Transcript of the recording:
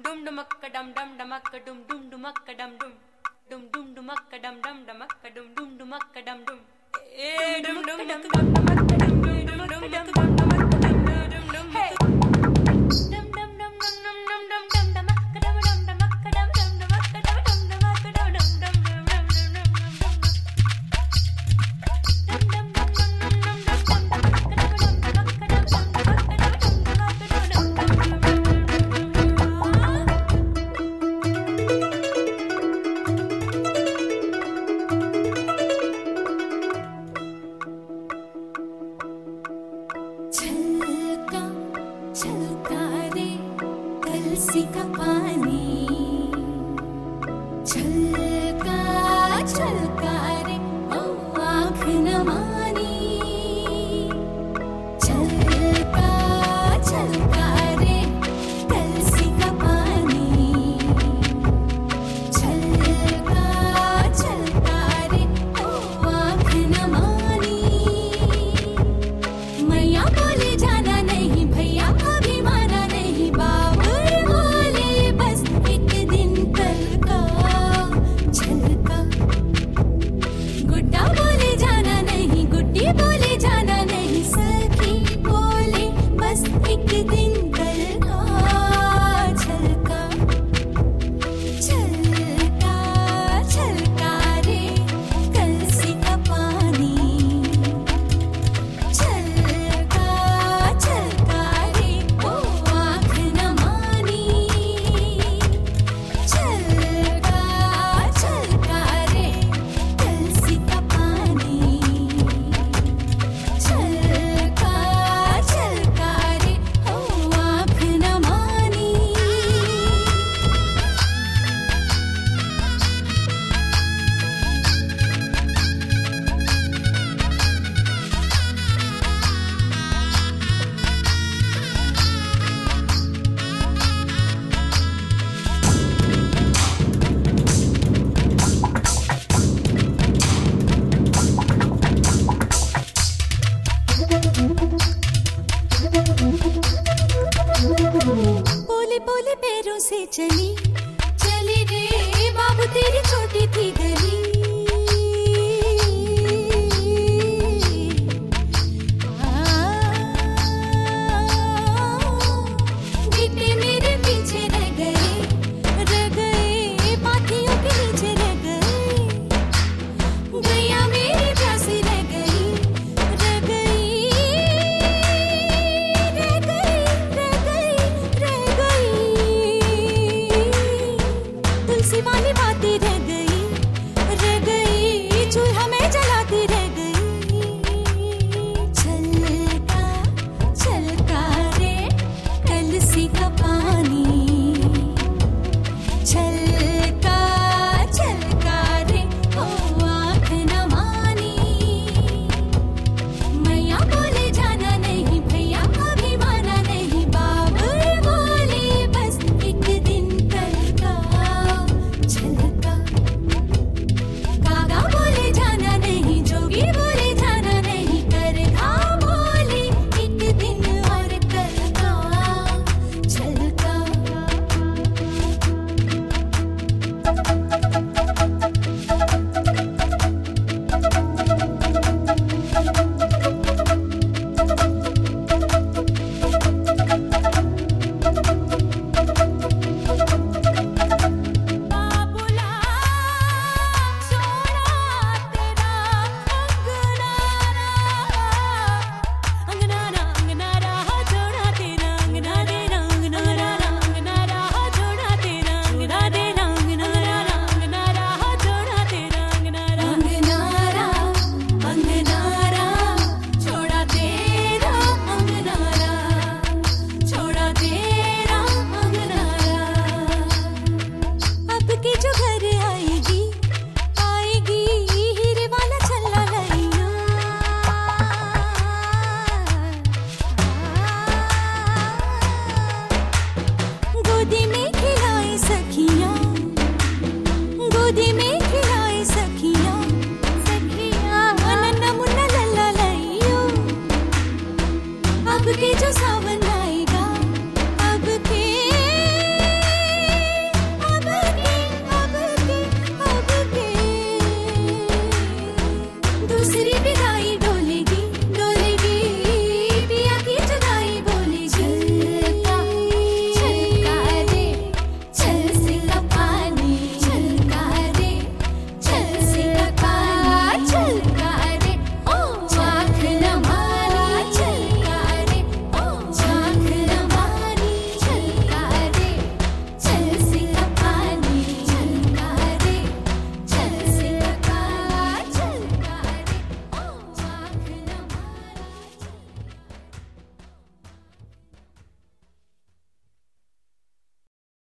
dum dumakka dum dum dumakka dum dum dumakka dum dum dum dum dumakka dum dum dumakka dum dum dumakka dum dum dum dum dumakka dum dumakka dum dum dumakka dum dum dumakka dum dum dum hey dum dum dum dum dum dum dum dum dumakka dum dum dumakka dum dum dumakka dum dum dumakka dum dum dum dum का पानी छलका छलका रे ओ आँख न मानी छलका छलका रे कलसी का पानी छलका छलका रे ओ आँख न मानी मैया बोले जाना नहीं भैया अभी माना नहीं बाबू बोले जाना नहीं सकी बोले बस एक दिन कल का छलका छलका छलका रे कलसी का पानी छलका छलका रे ओ आँख न मानी छलका छलका रे कलसी का पानी छलका छलका रे ओ आँख न मानी बोले बोले पैरों से चली चली रे बाबू तेरी चोट